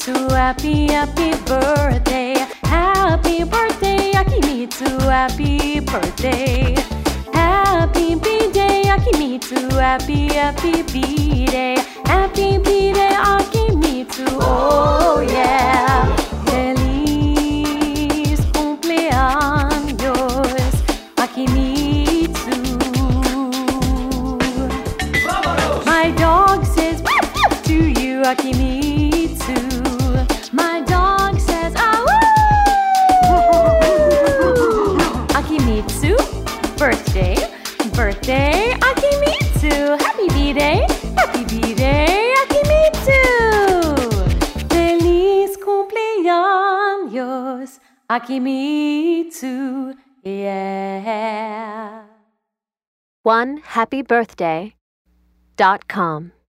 Akimitsu, happy, happy birthday. Happy birthday, Akimitsu, happy birthday. Happy B-Day, Akimitsu, happy, happy B-Day. Happy B-Day, Akimitsu, oh yeah. Feliz cumpleaños, Akimitsu. My dog says to you, Akimitsu. My dog says, ah woo! Akimitsu, birthday, birthday, Akimitsu. Happy B-Day, Akimitsu. Feliz cumpleaños, Akimitsu, yeah. OneHappyBirthday.com